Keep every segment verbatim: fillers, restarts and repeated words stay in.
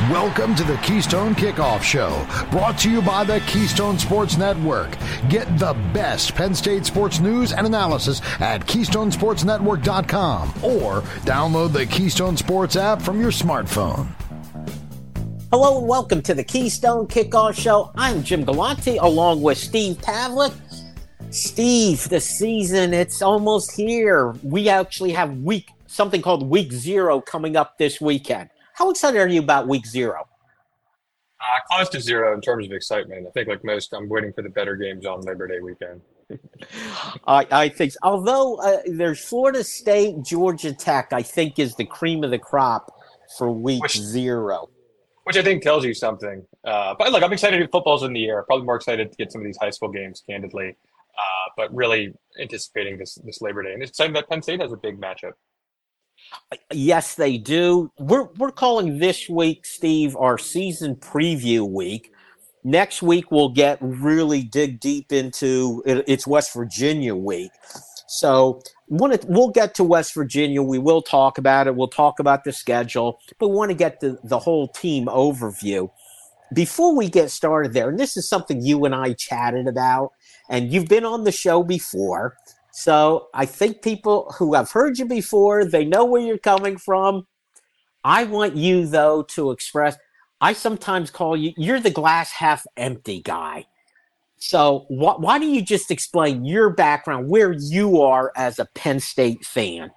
Welcome to the Keystone Kickoff Show, brought to you by the Keystone Sports Network. Get the best Penn State sports news and analysis at keystone sports network dot com or download the Keystone Sports app from your smartphone. Hello and welcome to the Keystone Kickoff Show. I'm Jim Galante along with Steve Pavlik. Steve, the season, it's almost here. We actually have week something called Week Zero coming up this weekend. How excited are you about Week Zero? Uh, close to zero in terms of excitement. I think, like most, I'm waiting for the better games on Labor Day weekend. I, I think, so. although uh, there's Florida State, Georgia Tech, I think is the cream of the crop for Week Which, Zero. Which I think tells you something. Uh, but look, I'm excited if football's in the air. Probably more excited to get some of these high school games, candidly. Uh, but really anticipating this this Labor Day, and it's exciting that Penn State has a big matchup. Yes, they do. We're we're calling this week, Steve, our season preview week. Next week, we'll get really dig deep into it, it's West Virginia week. So we'll get to West Virginia. We will talk about it. We'll talk about the schedule. But we want to get the, the whole team overview. Before we get started there, and this is something you and I chatted about, and you've been on the show before. So I think people who have heard you before, they know where you're coming from. I want you, though, to express, I sometimes call you, you're the glass half empty guy. So wh- why don't you just explain your background, where you are as a Penn State fan?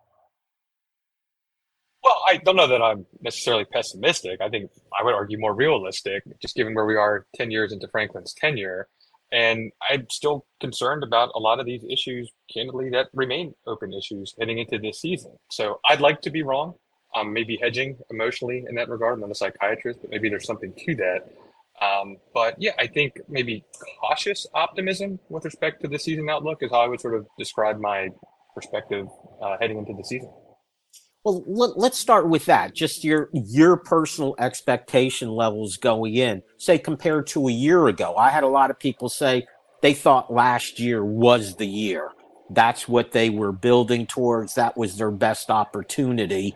Well, I don't know that I'm necessarily pessimistic. I think I would argue more realistic, just given where we are ten years into Franklin's tenure. And I'm still concerned about a lot of these issues, candidly, that remain open issues heading into this season. So I'd like to be wrong. I'm maybe hedging emotionally in that regard. I'm not a psychiatrist, but maybe there's something to that. Um, but yeah, I think maybe cautious optimism with respect to the season outlook is how I would sort of describe my perspective uh, heading into the season. Well, let, let's start with that. Just your your personal expectation levels going in, say, compared to a year ago. I had a lot of people say they thought last year was the year. That's what they were building towards. That was their best opportunity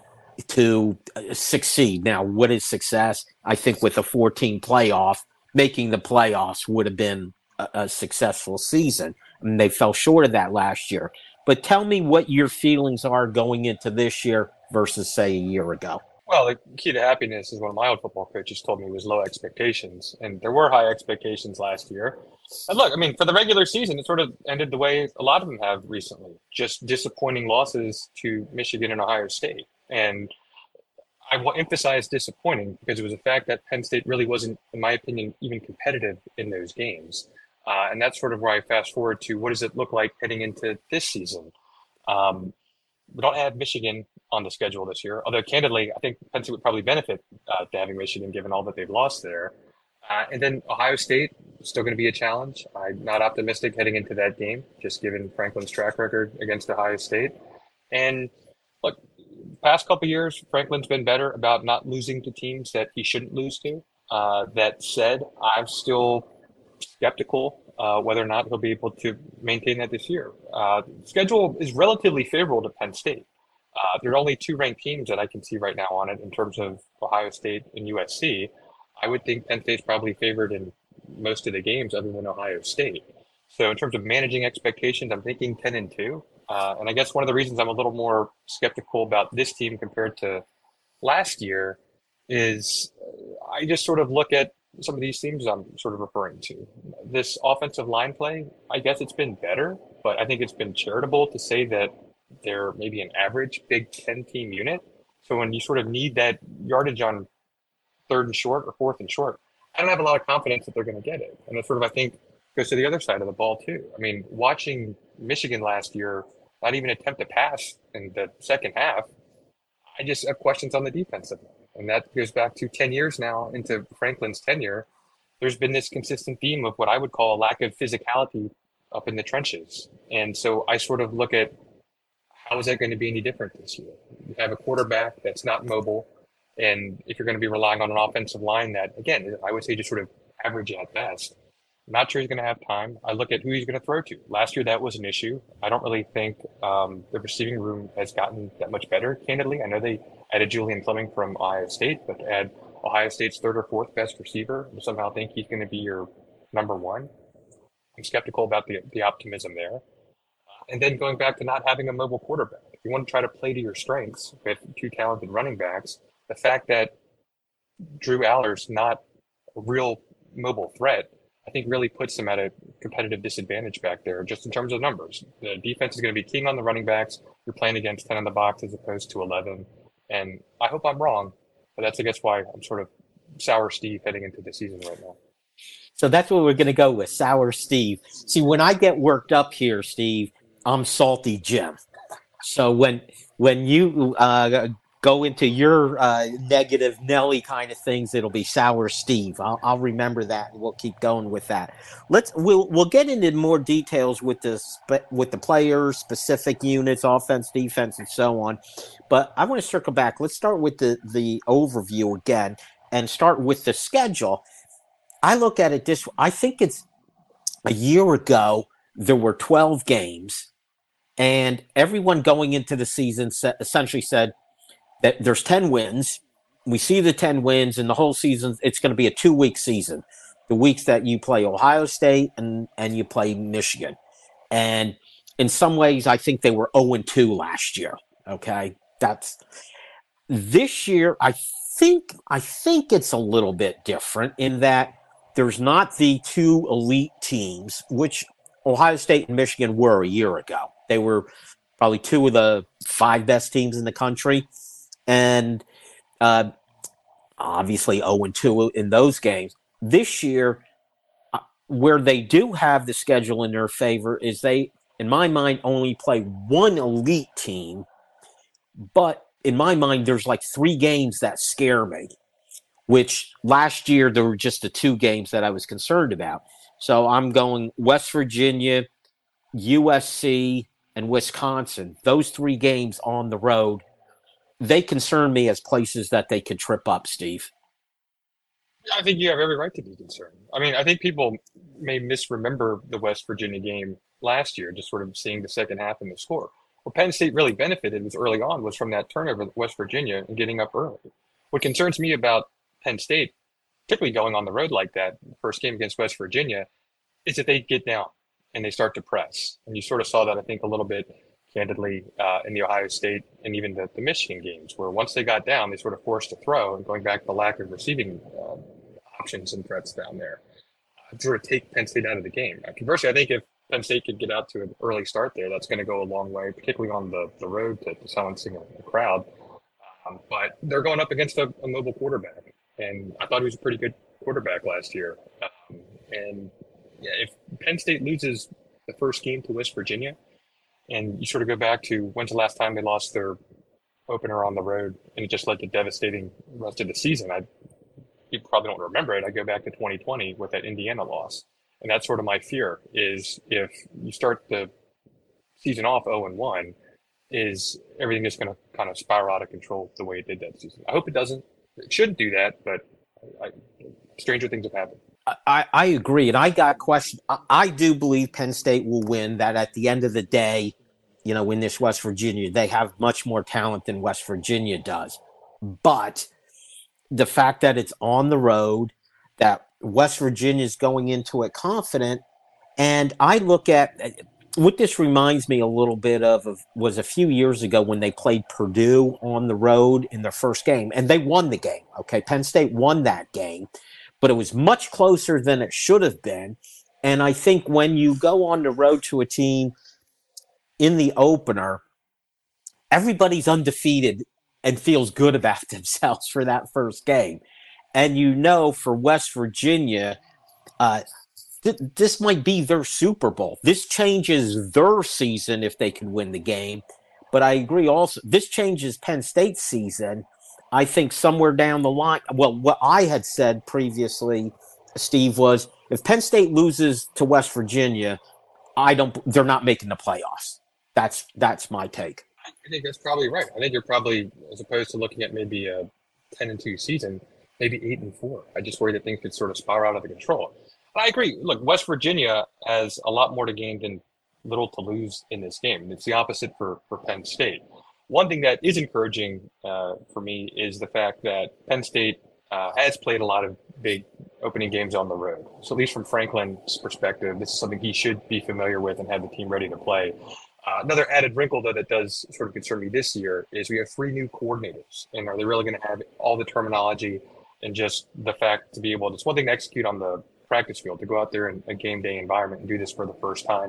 to succeed. Now, what is success? I think with a fourteen playoff, making the playoffs would have been a, a successful season. I mean, they fell short of that last year. But tell me what your feelings are going into this year versus, say, a year ago. Well, the key to happiness, is one of my old football coaches told me, was low expectations. And there were high expectations last year. And look, I mean, for the regular season, it sort of ended the way a lot of them have recently. Just disappointing losses to Michigan and Ohio State. And I will emphasize disappointing because it was a fact that Penn State really wasn't, in my opinion, even competitive in those games. Uh, and that's sort of where I fast forward to what does it look like heading into this season. Um, we don't have Michigan on the schedule this year, although candidly, I think Penn State would probably benefit uh, to having Michigan given all that they've lost there. Uh, and then Ohio State is still going to be a challenge. I'm not optimistic heading into that game, just given Franklin's track record against Ohio State. And look, past couple of years, Franklin's been better about not losing to teams that he shouldn't lose to. Uh, that said, I'm still skeptical uh, whether or not he'll be able to maintain that this year. Uh, schedule is relatively favorable to Penn State. Uh, there are only two ranked teams that I can see right now on it in terms of Ohio State and U S C. I would think Penn State's probably favored in most of the games other than Ohio State. So in terms of managing expectations, I'm thinking ten and two. Uh, and I guess one of the reasons I'm a little more skeptical about this team compared to last year is I just sort of look at some of these teams I'm sort of referring to. This offensive line play, I guess it's been better, but I think it's been charitable to say that they're maybe an average Big Ten team unit. So when you sort of need that yardage on third and short or fourth and short, I don't have a lot of confidence that they're going to get it. And it sort of, I think, goes to the other side of the ball too. I mean, watching Michigan last year not even attempt to pass in the second half, I just have questions on the defensive line. And that goes back to ten years now into Franklin's tenure. There's been this consistent theme of what I would call a lack of physicality up in the trenches. And so I sort of look at how is that going to be any different this year? You have a quarterback that's not mobile. And if you're going to be relying on an offensive line that, again, I would say just sort of average at best, I'm not sure he's going to have time. I look at who he's going to throw to. Last year, that was an issue. I don't really think um, the receiving room has gotten that much better, candidly. I know they added Julian Fleming from Ohio State, but to add Ohio State's third or fourth best receiver and somehow think he's going to be your number one. I'm skeptical about the the optimism there. And then going back to not having a mobile quarterback. If you want to try to play to your strengths with two talented running backs, the fact that Drew Aller's not a real mobile threat, I think really puts them at a competitive disadvantage back there just in terms of numbers. The defense is going to be king on the running backs. You're playing against ten in the box as opposed to eleven. And I hope I'm wrong, but that's, I guess, why I'm sort of sour Steve heading into the season right now. So that's what we're going to go with, sour Steve. See, when I get worked up here, Steve, I'm salty Jim. So when when you uh, go into your uh, negative Nelly kind of things, it'll be sour Steve. I'll, I'll remember that, and we'll keep going with that. Let's we'll we'll get into more details with the spe- with the players, specific units, offense, defense, and so on. But I want to circle back. Let's start with the the overview again, and start with the schedule. I look at it this way. I think it's a year ago there were twelve games. And everyone going into the season essentially said that there's ten wins. We see the ten wins, and the whole season, it's going to be a two-week season. The weeks that you play Ohio State and, and you play Michigan. And in some ways, I think they were oh and two last year. Okay? That's this year, I think I think it's a little bit different in that there's not the two elite teams, which Ohio State and Michigan were a year ago. They were probably two of the five best teams in the country. And uh, obviously oh and two in those games. This year, uh, where they do have the schedule in their favor is they, in my mind, only play one elite team. But in my mind, there's like three games that scare me, which last year there were just the two games that I was concerned about. So I'm going West Virginia, U S C, and Wisconsin. Those three games on the road, they concern me as places that they could trip up, Steve. I think you have every right to be concerned. I mean, I think people may misremember the West Virginia game last year, just sort of seeing the second half and the score. What Penn State really benefited was early on was from that turnover with West Virginia and getting up early. What concerns me about Penn State, particularly going on the road like that, the first game against West Virginia, is that they get down and they start to press. And you sort of saw that, I think, a little bit candidly uh, in the Ohio State and even the, the Michigan games, where once they got down, they sort of forced to throw, and going back to the lack of receiving uh, options and threats down there, uh, sort of take Penn State out of the game. Uh, conversely, I think if Penn State could get out to an early start there, that's going to go a long way, particularly on the, the road to, to silencing a, a crowd. Um, but they're going up against a, a mobile quarterback, and I thought he was a pretty good quarterback last year. Um, and yeah, if Penn State loses the first game to West Virginia, and you sort of go back to when's the last time they lost their opener on the road, and it just led to devastating rest of the season, I you probably don't remember it. I go back to twenty twenty with that Indiana loss, and that's sort of my fear is if you start the season off oh and one, is everything just going to kind of spiral out of control the way it did that season. I hope it doesn't. It shouldn't do that, but I, stranger things have happened. I, I agree, and I got questioned. I, I do believe Penn State will win, that at the end of the day, you know, in this West Virginia, they have much more talent than West Virginia does. But the fact that it's on the road, that West Virginia is going into it confident, and I look at what this reminds me a little bit of, of was a few years ago when they played Purdue on the road in their first game, and they won the game. Okay, Penn State won that game. But it was much closer than it should have been. And I think when you go on the road to a team in the opener, everybody's undefeated and feels good about themselves for that first game. And you know, for West Virginia, uh, th- this might be their Super Bowl. This changes their season if they can win the game. But I agree also, this changes Penn State's season. I think somewhere down the line, well, what I had said previously, Steve, was if Penn State loses to West Virginia, I don't. They're not making the playoffs. That's that's my take. I think that's probably right. I think you're probably, as opposed to looking at maybe a ten and two season, maybe eight and four. I just worry that things could sort of spiral out of control. But I agree. Look, West Virginia has a lot more to gain than little to lose in this game. It's the opposite for for Penn State. One thing that is encouraging uh, for me is the fact that Penn State uh, has played a lot of big opening games on the road. So at least from Franklin's perspective, this is something he should be familiar with and have the team ready to play. Uh, another added wrinkle, though, that does sort of concern me this year is we have three new coordinators. And are they really going to have all the terminology and just the fact to be able to, it's one thing to execute on the practice field, to go out there in a game day environment and do this for the first time.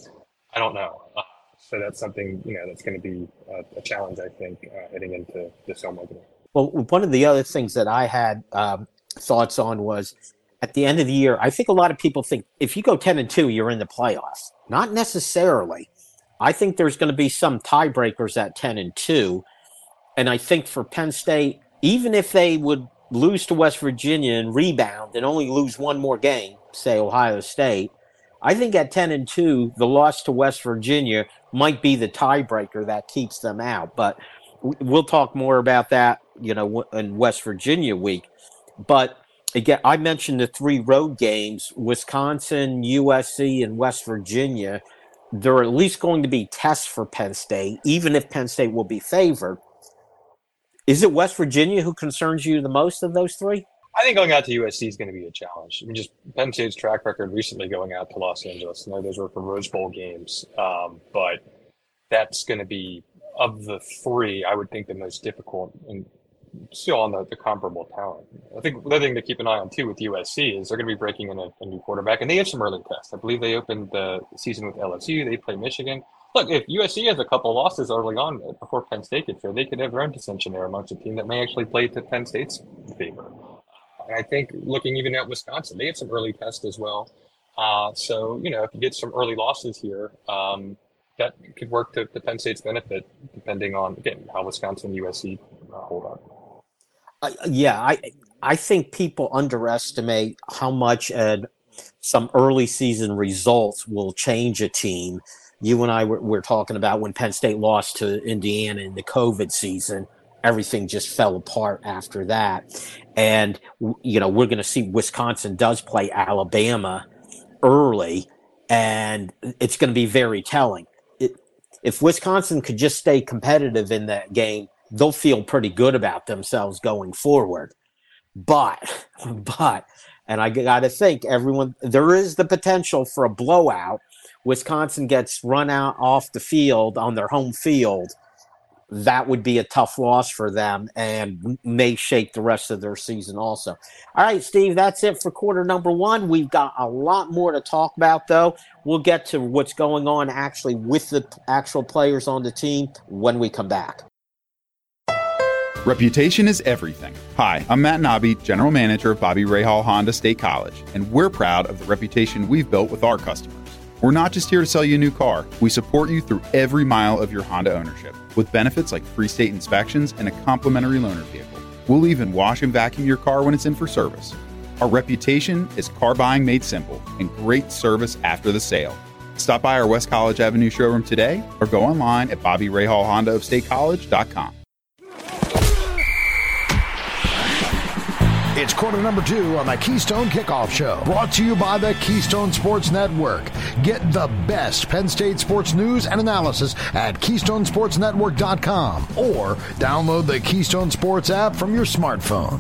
I don't know. Uh, so that's something, you know, that's going to be a, a challenge, I think, uh, heading into this home opener. Well, one of the other things that I had um, thoughts on was at the end of the year, I think a lot of people think if you go ten and two, you're in the playoffs. Not necessarily. I think there's going to be some tiebreakers at ten and two. And I think for Penn State, even if they would lose to West Virginia and rebound and only lose one more game, say Ohio State, I think at ten and two, the loss to West Virginia might be the tiebreaker that keeps them out. But we'll talk more about that, you know, in West Virginia week. But again, I mentioned the three road games, Wisconsin, U S C, and West Virginia. There are at least going to be tests for Penn State, even if Penn State will be favored. Is it West Virginia who concerns you the most of those three? I think going out to U S C is going to be a challenge. I mean, just Penn State's track record recently going out to Los Angeles. I know those were for Rose Bowl games, um, but that's going to be, of the three, I would think the most difficult and still on the, the comparable talent. I think the other thing to keep an eye on, too, with U S C is they're going to be breaking in a, a new quarterback, and they have some early tests. I believe they opened the season with L S U. They play Michigan. Look, if U S C has a couple losses early on before Penn State gets there, they could have their own dissension there amongst a team that may actually play to Penn State's favor. And I think looking even at Wisconsin, they had some early tests as well. Uh, so, you know, if you get some early losses here, um, that could work to, to Penn State's benefit, depending on, again, how Wisconsin and U S C uh, hold up. Uh, yeah, I I think people underestimate how much uh, some early season results will change a team. You and I were, were talking about when Penn State lost to Indiana in the COVID season. Everything just fell apart after that. And, you know, we're going to see Wisconsin does play Alabama early, and it's going to be very telling. It, if Wisconsin could just stay competitive in that game, they'll feel pretty good about themselves going forward. But, but, and I got to think, everyone, there is the potential for a blowout. Wisconsin gets run out off the field on their home field. That would be a tough loss for them and may shake the rest of their season also. All right, Steve, that's it for quarter number one. We've got a lot more to talk about, though. We'll get to what's going on actually with the actual players on the team when we come back. Reputation is everything. Hi, I'm Matt Nobby, General Manager of Bobby Rahal Honda State College, and we're proud of the reputation we've built with our customers. We're not just here to sell you a new car. We support you through every mile of your Honda ownership with benefits like free state inspections and a complimentary loaner vehicle. We'll even wash and vacuum your car when it's in for service. Our reputation is car buying made simple and great service after the sale. Stop by our West College Avenue showroom today or go online at Bobby Rahal Honda of State College dot com. It's quarter number two on the Keystone Kickoff Show, brought to you by the Keystone Sports Network. Get the best Penn State sports news and analysis at Keystone Sports Network dot com or download the Keystone Sports app from your smartphone.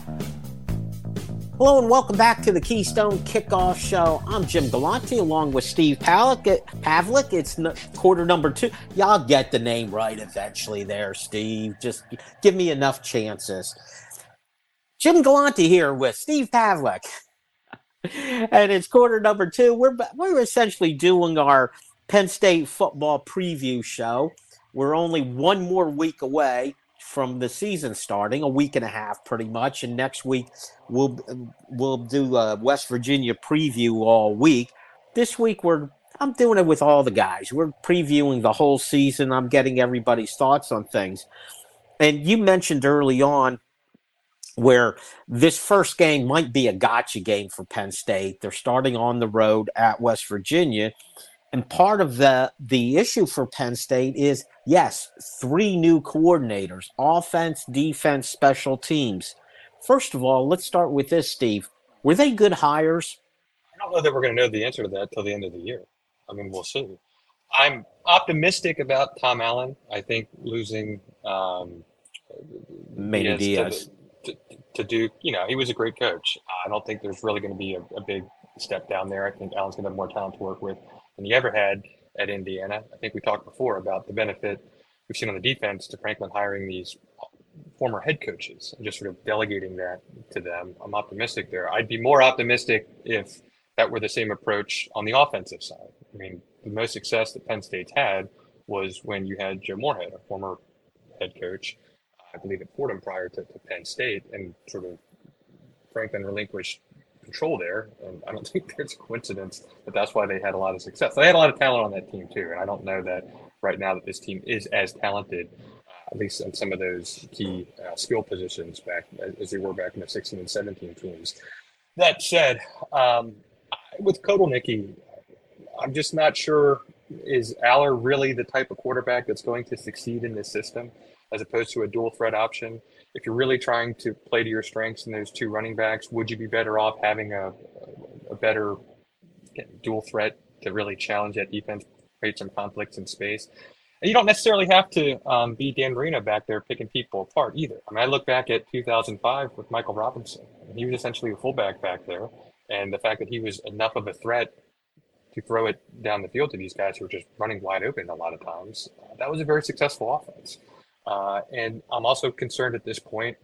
Hello and welcome back to the Keystone Kickoff Show. I'm Jim Galante along with Steve Pavlik. Pavlik. It's n- quarter number two. Y'all get the name right eventually there, Steve. Just give me enough chances. Jim Galante here with Steve Pavlik. And it's quarter number two. We're we're essentially doing our Penn State football preview show. We're only one more week away from the season starting, a week and a half pretty much. And next week we'll we'll do a West Virginia preview all week. This week we're I'm doing it with all the guys. We're previewing the whole season. I'm getting everybody's thoughts on things. And you mentioned early on where this first game might be a gotcha game for Penn State. They're starting on the road at West Virginia. And part of the, the issue for Penn State is, yes, three new coordinators, offense, defense, special teams. First of all, let's start with this, Steve. Were they good hires? I don't know that we're going to know the answer to that till the end of the year. I mean, we'll see. I'm optimistic about Tom Allen. I think losing um, Manny Diaz. To, to, to Duke, you know, he was a great coach. I don't think there's really going to be a, a big step down there. I think Allen's going to have more talent to work with than he ever had at Indiana. I think we talked before about the benefit we've seen on the defense to Franklin hiring these former head coaches and just sort of delegating that to them. I'm optimistic there. I'd be more optimistic if that were the same approach on the offensive side. I mean, the most success that Penn State's had was when you had Joe Moorhead, a former head coach, I believe at Fordham prior to, to Penn State, and sort of Franklin relinquished control there. And I don't think there's a coincidence that that's why they had a lot of success. They had a lot of talent on that team too. And I don't know that right now that this team is as talented, uh, at least in some of those key uh, skill positions back as they were back in the sixteen and seventeen teams. That said, um, with Kotelnicki, I'm just not sure, is Aller really the type of quarterback that's going to succeed in this system as opposed to a dual threat option? If you're really trying to play to your strengths in those two running backs, would you be better off having a, a better dual threat to really challenge that defense, create some conflicts in space? And you don't necessarily have to um, be Dan Marino back there picking people apart either. I mean, I look back at two thousand five with Michael Robinson. He was essentially a fullback back there. And the fact that he was enough of a threat to throw it down the field to these guys who were just running wide open a lot of times, uh, that was a very successful offense. Uh, and I'm also concerned at this point,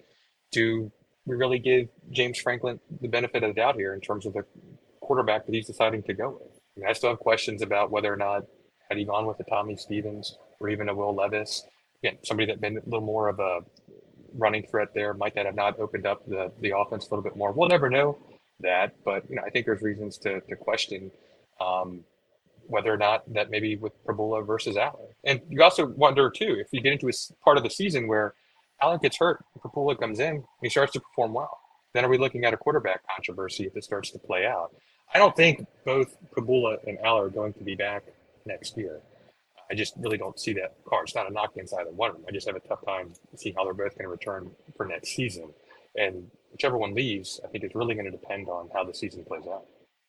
do we really give James Franklin the benefit of the doubt here in terms of the quarterback that he's deciding to go with? I mean, I still have questions about whether or not, had he gone with a Tommy Stevens or even a Will Levis, again, somebody that been a little more of a running threat there, might that have not opened up the, the offense a little bit more? We'll never know that, but you know, I think there's reasons to, to question um, whether or not that maybe with Prabula versus Allen. And you also wonder too, if you get into a part of the season where Allen gets hurt, Prabula comes in, he starts to perform well, then are we looking at a quarterback controversy if it starts to play out? I don't think both Prabula and Aller are going to be back next year. I just really don't see that card. It's not a knock against either one of them. I just have a tough time seeing how they're both going to return for next season. And whichever one leaves, I think it's really going to depend on how the season plays out.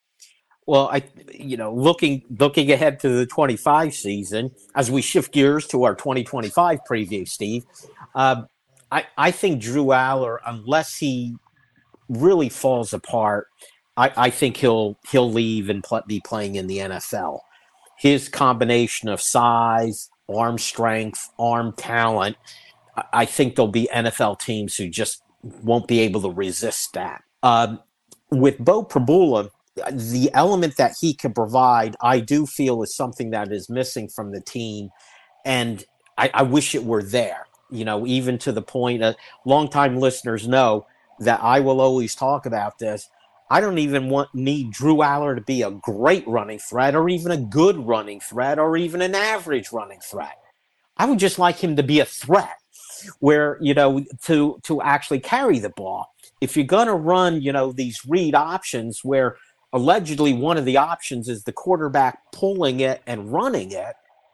Well, I, you know, looking looking ahead to the twenty-five season, as we shift gears to our twenty twenty-five preview, Steve, uh, I I think Drew Aller, unless he really falls apart, I, I think he'll he'll leave and pl- be playing in the N F L. His combination of size, arm strength, arm talent, I, I think there'll be N F L teams who just won't be able to resist that. Um, with Beau Prabula, the element that he can provide, I do feel is something that is missing from the team. And I, I wish it were there, you know, even to the point that longtime listeners know that I will always talk about this. I don't even want need Drew Aller to be a great running threat or even a good running threat or even an average running threat. I would just like him to be a threat where, you know, to, to actually carry the ball. If you're going to run, you know, these read options where allegedly one of the options is the quarterback pulling it and running it,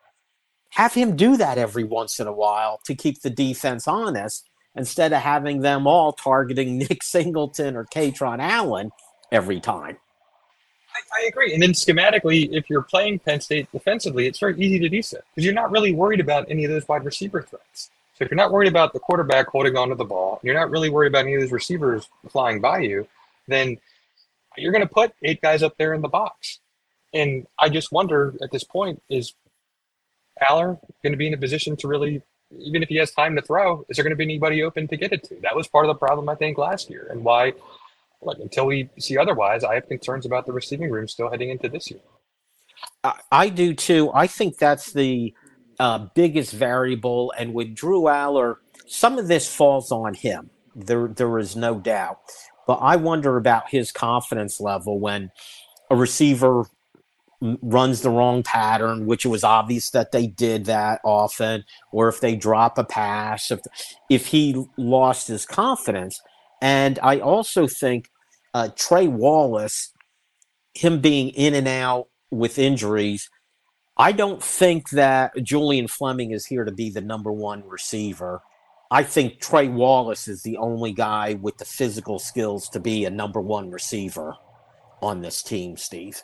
have him do that every once in a while to keep the defense honest instead of having them all targeting Nick Singleton or Katron Allen every time. I, I agree. And then schematically, if you're playing Penn State defensively, it's very easy to do so because you're not really worried about any of those wide receiver threats. So if you're not worried about the quarterback holding onto the ball, you're not really worried about any of those receivers flying by you, then you're going to put eight guys up there in the box. And I just wonder at this point, is Aller going to be in a position to really, even if he has time to throw, is there going to be anybody open to get it to? That was part of the problem, I think, last year. And why, look, until we see otherwise, I have concerns about the receiving room still heading into this year. I, I do too. I think that's the uh, biggest variable. And with Drew Aller, some of this falls on him. There, there is no doubt. But I wonder about his confidence level when a receiver runs the wrong pattern, which it was obvious that they did that often, or if they drop a pass, if, if he lost his confidence. And I also think uh, Trey Wallace, him being in and out with injuries, I don't think that Julian Fleming is here to be the number one receiver. I think Trey Wallace is the only guy with the physical skills to be a number one receiver on this team, Steve.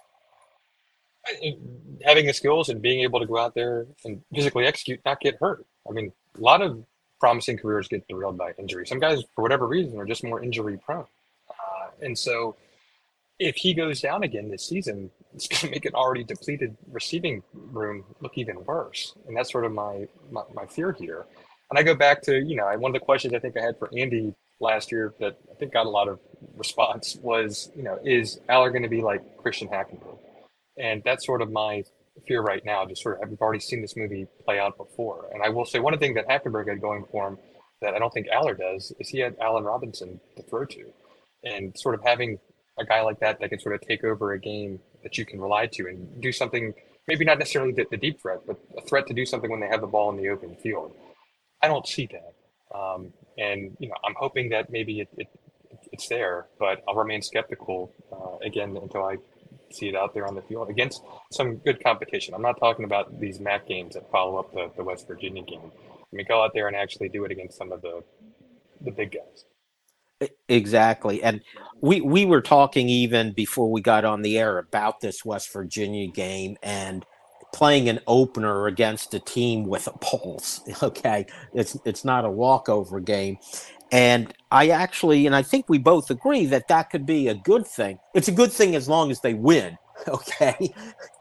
Having the skills and being able to go out there and physically execute, not get hurt. I mean, a lot of promising careers get derailed by injury. Some guys, for whatever reason, are just more injury prone. Uh, and so if he goes down again this season, it's going to make an already depleted receiving room look even worse. And that's sort of my, my, my fear here. And I go back to, you know, one of the questions I think I had for Andy last year that I think got a lot of response was, you know, is Aller going to be like Christian Hackenberg? And that's sort of my fear right now. Just sort of, we've already seen this movie play out before. And I will say one thing that Hackenberg had going for him that I don't think Aller does is he had Allen Robinson to throw to. And sort of having a guy like that that can sort of take over a game that you can rely to and do something, maybe not necessarily the, the deep threat, but a threat to do something when they have the ball in the open field. I don't see that. Um, and, you know, I'm hoping that maybe it, it it's there, but I'll remain skeptical uh, again until I see it out there on the field against some good competition. I'm not talking about these M A C games that follow up the, the West Virginia game. I mean, go out there and actually do it against some of the the big guys. Exactly. And we we were talking even before we got on the air about this West Virginia game and playing an opener against a team with a pulse. Okay. It's it's not a walkover game. And I actually, and I think we both agree that that could be a good thing. It's a good thing as long as they win. Okay.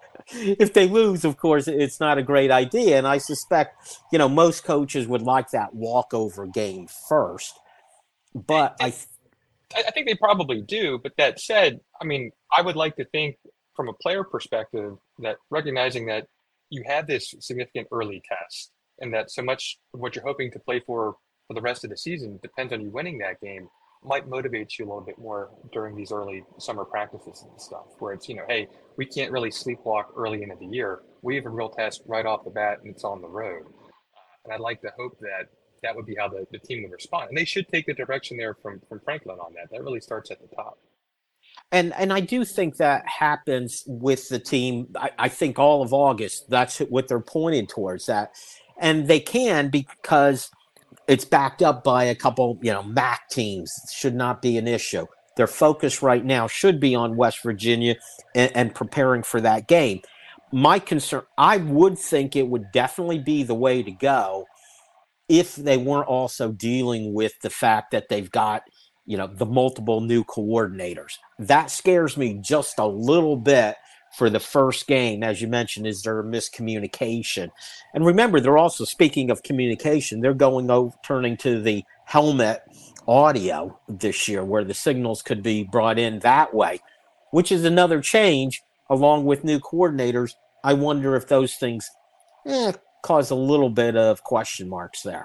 If they lose, of course, it's not a great idea. And I suspect, you know, most coaches would like that walkover game first. But I, th- I think they probably do. But that said, I mean, I would like to think from a player perspective that recognizing that you have this significant early test and that so much of what you're hoping to play for for the rest of the season depends on you winning that game might motivate you a little bit more during these early summer practices and stuff where it's, you know, hey, we can't really sleepwalk early into the year. We have a real test right off the bat and it's on the road. Uh, and I'd like to hope that that would be how the, the team would respond. And they should take the direction there from, from Franklin on that. That really starts at the top. And and I do think that happens with the team. I, I think all of August, that's what they're pointed towards that. And they can because it's backed up by a couple, you know, M A C teams. It should not be an issue. Their focus right now should be on West Virginia and, and preparing for that game. My concern, I would think it would definitely be the way to go if they weren't also dealing with the fact that they've got, you know, the multiple new coordinators. That scares me just a little bit for the first game. As you mentioned, is there a miscommunication? And remember, they're also, speaking of communication, they're going over, turning to the helmet audio this year where the signals could be brought in that way, which is another change along with new coordinators. I wonder if those things eh, cause a little bit of question marks there.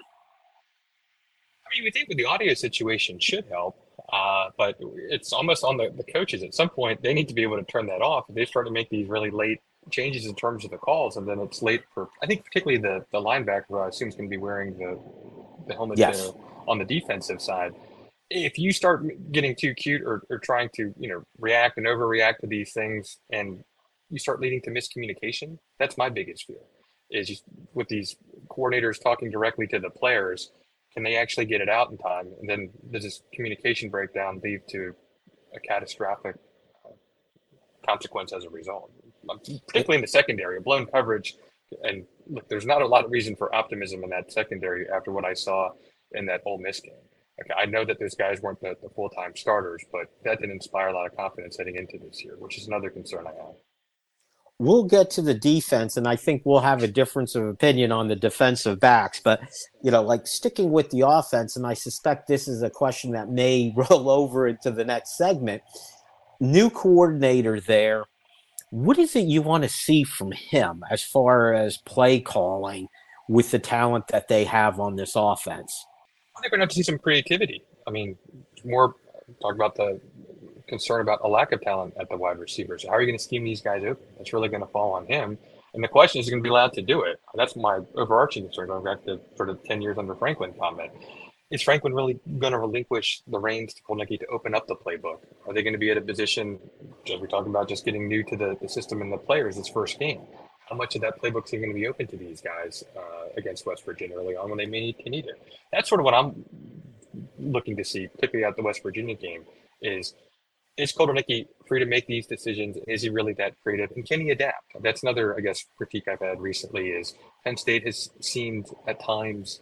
I mean, we think with the audio situation should help, uh, but it's almost on the, the coaches. At some point, they need to be able to turn that off. If they start to make these really late changes in terms of the calls, and then it's late for, I think, particularly the, the linebacker, who I assume is going to be wearing the, the helmet yes. there on the defensive side. If you start getting too cute or, or trying to, you know, react and overreact to these things, and you start leading to miscommunication, that's my biggest fear, is just with these coordinators talking directly to the players. Can they actually get it out in time? And then does this communication breakdown lead to a catastrophic uh, consequence as a result? Particularly in the secondary, a blown coverage. And look, there's not a lot of reason for optimism in that secondary after what I saw in that Ole Miss game. Okay, I know that those guys weren't the, the full-time starters, but that didn't inspire a lot of confidence heading into this year, which is another concern I have. We'll get to the defense, and I think we'll have a difference of opinion on the defensive backs. But, you know, like sticking with the offense, and I suspect this is a question that may roll over into the next segment. New coordinator there. What is it you want to see from him as far as play calling with the talent that they have on this offense? I think we're going to see some creativity. I mean, more talk about the concern about a lack of talent at the wide receivers. How are you going to scheme these guys open? That's really going to fall on him. And the question is, he going to be allowed to do it? That's my overarching concern, going back to sort of ten years under Franklin comment. Is Franklin really going to relinquish the reins to Kolnicki to open up the playbook? Are they going to be at a position, as we're talking about, just getting new to the, the system and the players this first game? How much of that playbook is going to be open to these guys uh, against West Virginia early on when they may need to need it? That's sort of what I'm looking to see, particularly at the West Virginia game, is Is Kolnicki free to make these decisions? Is he really that creative? And can he adapt? That's another, I guess, critique I've had recently is Penn State has seemed at times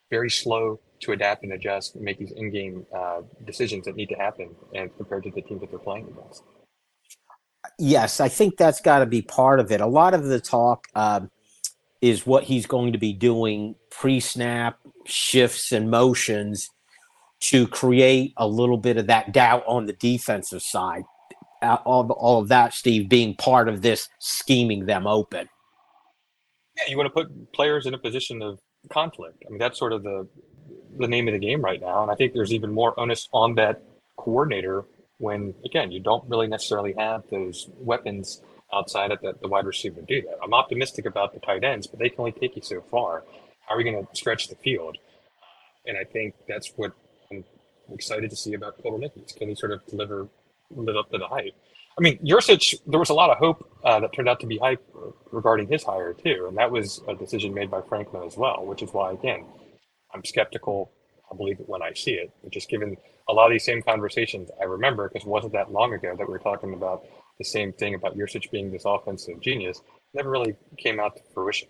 very slow to adapt and adjust and make these in-game uh, decisions that need to happen, and compared to the teams that they're playing against. Yes, I think that's got to be part of it. A lot of the talk uh, is what he's going to be doing pre-snap shifts and motions to create a little bit of that doubt on the defensive side. Uh, all, all of that, Steve, being part of this scheming them open. Yeah, you want to put players in a position of conflict. I mean, that's sort of the the name of the game right now. And I think there's even more onus on that coordinator when, again, you don't really necessarily have those weapons outside of the, the wide receiver to do that. I'm optimistic about the tight ends, but they can only take you so far. How are we going to stretch the field? And I think that's what I'm excited to see about Kotelnicki. Can he sort of deliver, live up to the hype? I mean, Yurcich, there was a lot of hope uh, that turned out to be hype regarding his hire, too. And that was a decision made by Franklin as well, which is why, again, I'm skeptical. I'll believe it when I see it. But just given a lot of these same conversations, I remember, because it wasn't that long ago that we were talking about the same thing about Yurcich being this offensive genius, never really came out to fruition.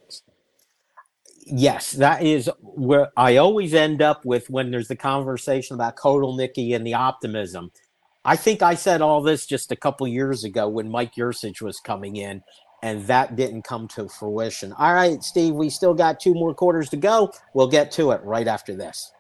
Yes, that is where I always end up with when there's the conversation about Kotelnicki and the optimism. I think I said all this just a couple years ago when Mike Yurcich was coming in, and that didn't come to fruition. All right, Steve, we still got two more quarters to go. We'll get to it right after this.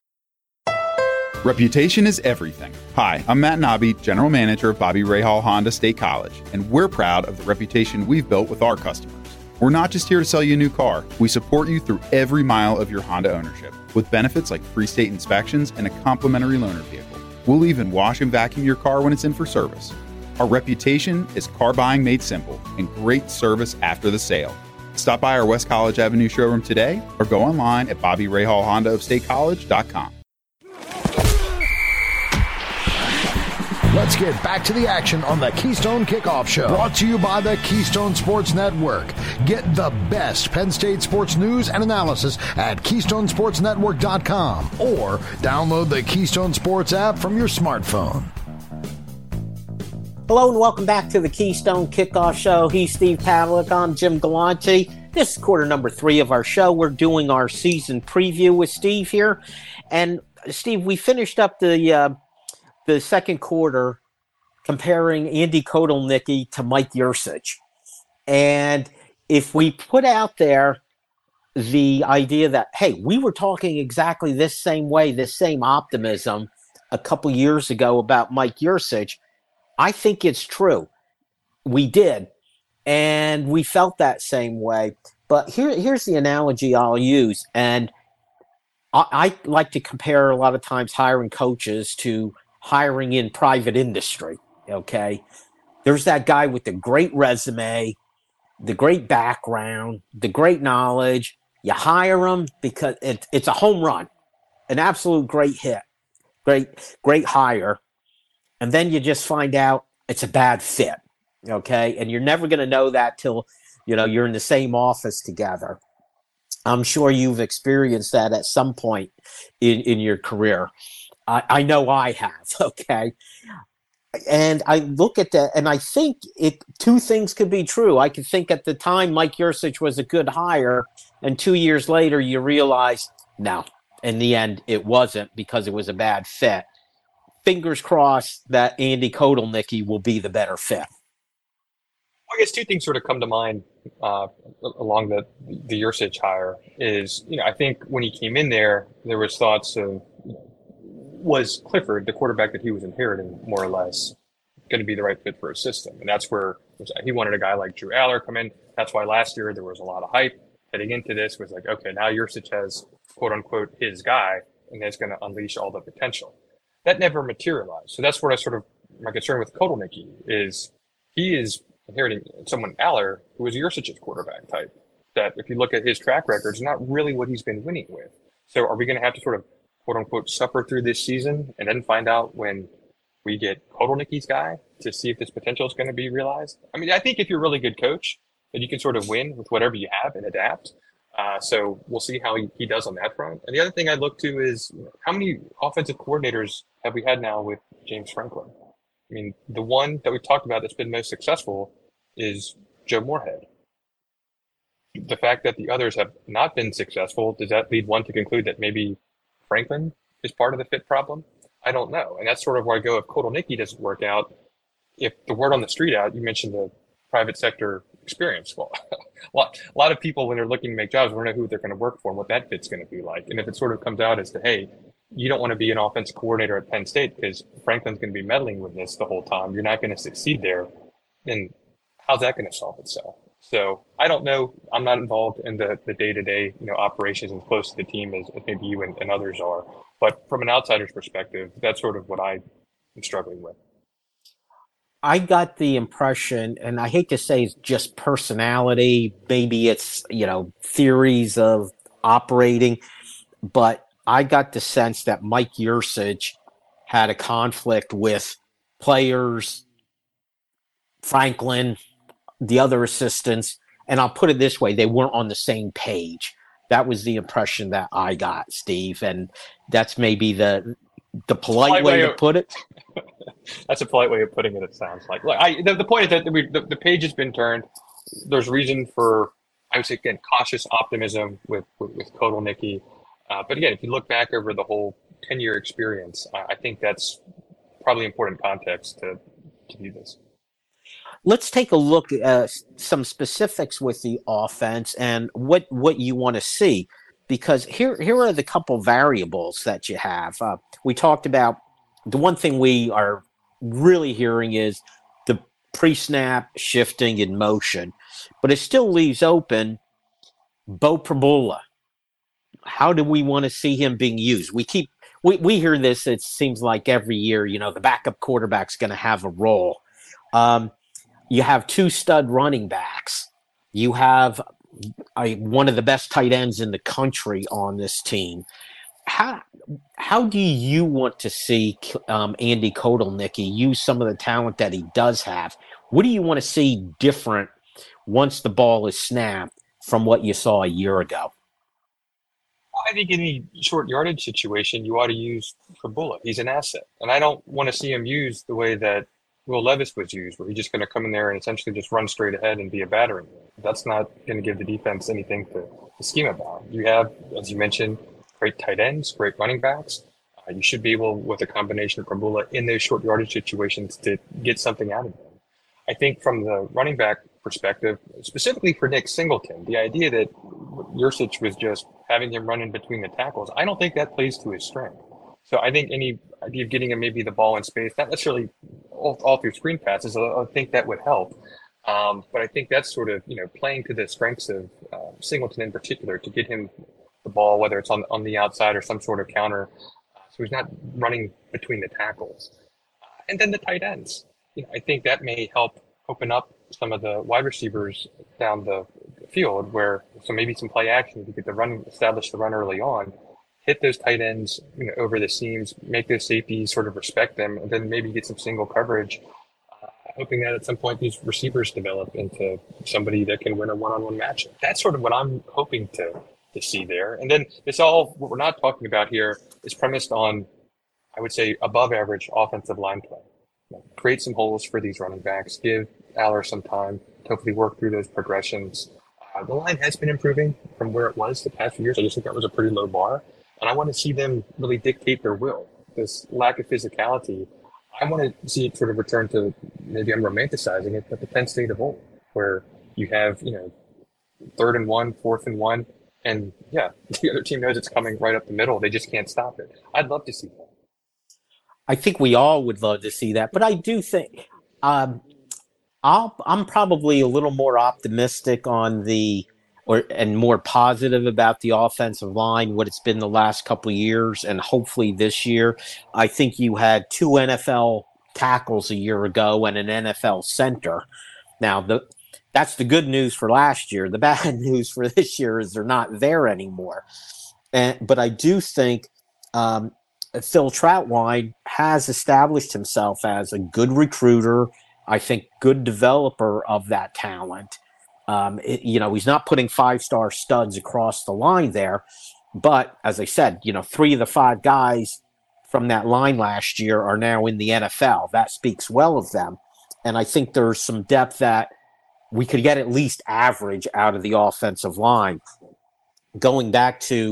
Reputation is everything. Hi, I'm Matt Nobby, General Manager of Bobby Rahal Honda State College, and we're proud of the reputation we've built with our customers. We're not just here to sell you a new car. We support you through every mile of your Honda ownership with benefits like free state inspections and a complimentary loaner vehicle. We'll even wash and vacuum your car when it's in for service. Our reputation is car buying made simple and great service after the sale. Stop by our West College Avenue showroom today or go online at Bobby Rahal Honda of State College dot com. Let's get back to the action on the Keystone Kickoff Show. Brought to you by the Keystone Sports Network. Get the best Penn State sports news and analysis at Keystone Sports Network dot com or download the Keystone Sports app from your smartphone. Hello and welcome back to the Keystone Kickoff Show. He's Steve Pavlik. I'm Jim Galante. This is quarter number three of our show. We're doing our season preview with Steve here. And Steve, we finished up the uh, the second quarter comparing Andy Kotelnicki to Mike Yurcich. And if we put out there the idea that, hey, we were talking exactly this same way, this same optimism a couple years ago about Mike Yurcich, I think it's true. We did. And we felt that same way. But here, here's the analogy I'll use. And I, I like to compare a lot of times hiring coaches to hiring in private industry. Okay. There's that guy with the great resume, the great background, the great knowledge. You hire him because it, it's a home run, an absolute great hit, great, great hire. And then you just find out it's a bad fit, okay? And you're never going to know that till, you know, you're in the same office together. I'm sure you've experienced that at some point in, in your career. I, I know I have, okay? And I look at that, and I think it. Two things could be true. I could think at the time Mike Yurcich was a good hire, and two years later you realize, no, in the end it wasn't because it was a bad fit. Fingers crossed that Andy Kotelnicki will be the better fit. I guess two things sort of come to mind uh, along the the Yurcich hire is, you know, I think when he came in there, there was thoughts of, you know, was Clifford, the quarterback that he was inheriting, more or less, going to be the right fit for his system? And that's where he wanted a guy like Drew Aller come in. That's why last year there was a lot of hype heading into this. Was like, okay, now Yurcich has quote unquote his guy, and that's going to unleash all the potential. That never materialized. So that's what I sort of, my concern with Kotelnicki is he is inheriting someone, Aller, who is Yurcich's quarterback type, that if you look at his track record, is not really what he's been winning with. So are we going to have to sort of, quote unquote, suffer through this season and then find out when we get Kotelnicki's guy to see if this potential is going to be realized? I mean, I think if you're a really good coach, then you can sort of win with whatever you have and adapt. Uh, so we'll see how he, he does on that front. And the other thing I look to is, you know, how many offensive coordinators have we had now with James Franklin? I mean, the one that we talked about that's been most successful is Joe Moorhead. The fact that the others have not been successful, does that lead one to conclude that maybe Franklin is part of the fit problem? I don't know. And that's sort of where I go if Kotelnicki doesn't work out. If the word on the street out, you mentioned the private sector experience. Well, a lot, a lot of people, when they're looking to make jobs, want to know who they're going to work for and what that fit's going to be like. And if it sort of comes out as to, hey, you don't want to be an offensive coordinator at Penn State because Franklin's going to be meddling with this the whole time, you're not going to succeed there, then how's that going to solve itself? So I don't know. I'm not involved in the, the day-to-day, you know, operations as close to the team as, as maybe you and, and others are. But from an outsider's perspective, that's sort of what I am struggling with. I got the impression, and I hate to say it's just personality, maybe it's, you know, theories of operating, but I got the sense that Mike Yurcich had a conflict with players, Franklin, the other assistants, and I'll put it this way, they weren't on the same page. That was the impression that I got, Steve, and that's maybe the the polite, polite way, way to of, put it. That's a polite way of putting it, it sounds like. Look, I, the, the point is that we, the, the page has been turned. There's reason for, I would say, again, cautious optimism with, with, with Kotelnicki. Uh, but again, if you look back over the whole ten-year experience, I, I think that's probably important context to, to view this. Let's take a look at uh, some specifics with the offense and what, what you want to see, because here here are the couple variables that you have. Uh, we talked about the one thing we are really hearing is the pre-snap shifting in motion, but it still leaves open Beau Pribula. How do we want to see him being used? We keep we, we hear this, it seems like every year, you know, the backup quarterback's going to have a role. Um, you have two stud running backs. You have a, one of the best tight ends in the country on this team. How how do you want to see um, Andy Kotelnicki use some of the talent that he does have? What do you want to see different once the ball is snapped from what you saw a year ago? I think in any short yardage situation, you ought to use Pribula. He's an asset. And I don't want to see him used the way that Will Levis was used, where he's just going to come in there and essentially just run straight ahead and be a battering ram. That's not going to give the defense anything to, to scheme about. You have, as you mentioned, great tight ends, great running backs. Uh, you should be able, with a combination of Pribula in those short yardage situations, to get something out of them. I think from the running back perspective, specifically for Nick Singleton, the idea that Yurcich was just having him run in between the tackles, I don't think that plays to his strength. So I think any idea of getting him maybe the ball in space, not necessarily all, all through screen passes, I, I think that would help. Um, but I think that's sort of, you know, playing to the strengths of uh, Singleton in particular to get him the ball, whether it's on, on the outside or some sort of counter. Uh, so he's not running between the tackles. Uh, and then the tight ends. You know, I think that may help open up some of the wide receivers down the field where, so maybe some play action to get the run, establish the run early on, hit those tight ends, you know, over the seams, make those safeties sort of respect them, and then maybe get some single coverage, uh, hoping that at some point these receivers develop into somebody that can win a one-on-one matchup. That's sort of what I'm hoping to, to see there. And then this all, what we're not talking about here is premised on, I would say, above average offensive line play. Create some holes for these running backs, give Aller some time to hopefully work through those progressions. Uh, the line has been improving from where it was the past few years. I just think that was a pretty low bar. And I want to see them really dictate their will. This lack of physicality, I want to see it sort of return to, maybe I'm romanticizing it, but the Penn State of old, where you have, you know, third and one, fourth and one, and yeah, the other team knows it's coming right up the middle. They just can't stop it. I'd love to see that. I think we all would love to see that, but I do think um, I'll, I'm probably a little more optimistic on the, or and more positive about the offensive line, what it's been the last couple of years, and hopefully this year. I think you had two N F L tackles a year ago and an N F L center. Now, the that's the good news for last year. The bad news for this year is they're not there anymore. And but I do think um, Phil Trautwein has established himself as a good recruiter, I think good developer of that talent. Um, it, you know, he's not putting five-star studs across the line there, but as I said, you know, three of the five guys from that line last year are now in the N F L. That speaks well of them. And I think there's some depth that we could get at least average out of the offensive line. Going back to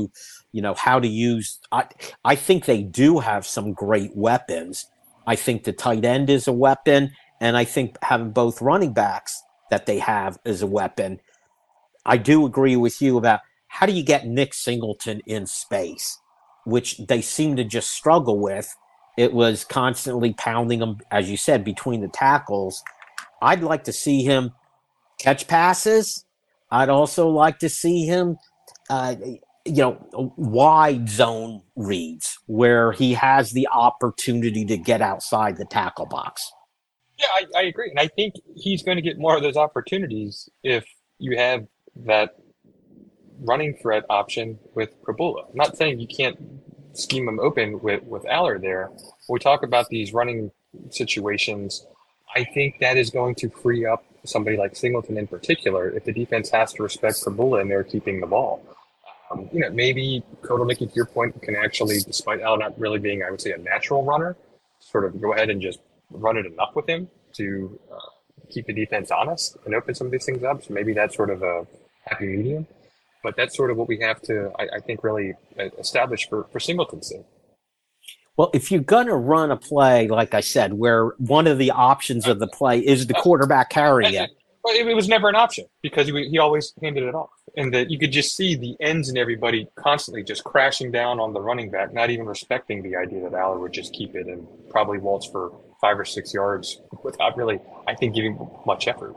you know, how to use. I, I think they do have some great weapons. I think the tight end is a weapon, and I think having both running backs that they have is a weapon. I do agree with you about how do you get Nick Singleton in space, which they seem to just struggle with. It was constantly pounding him, as you said, between the tackles. I'd like to see him catch passes. I'd also like to see him, uh, you know, wide zone reads where he has the opportunity to get outside the tackle box. Yeah, I, I agree. And I think he's going to get more of those opportunities if you have that running threat option with Prabula. I'm not saying you can't scheme him open with, with Aller there. When we talk about these running situations, I think that is going to free up somebody like Singleton in particular if the defense has to respect Prabula and they're keeping the ball. Um, you know, maybe Kotelnicki, to your point, can actually, despite Aller not really being, I would say, a natural runner, sort of go ahead and just run it enough with him to uh, keep the defense honest and open some of these things up. So maybe that's sort of a happy medium. But that's sort of what we have to, I, I think, really establish for, for Singleton's sake. Well, if you're going to run a play, like I said, where one of the options of the play is the quarterback carrying it. Well, it was never an option because he, he always handed it off. And that you could just see the ends and everybody constantly just crashing down on the running back, not even respecting the idea that Aller would just keep it and probably waltz for five or six yards without really, I think, giving much effort.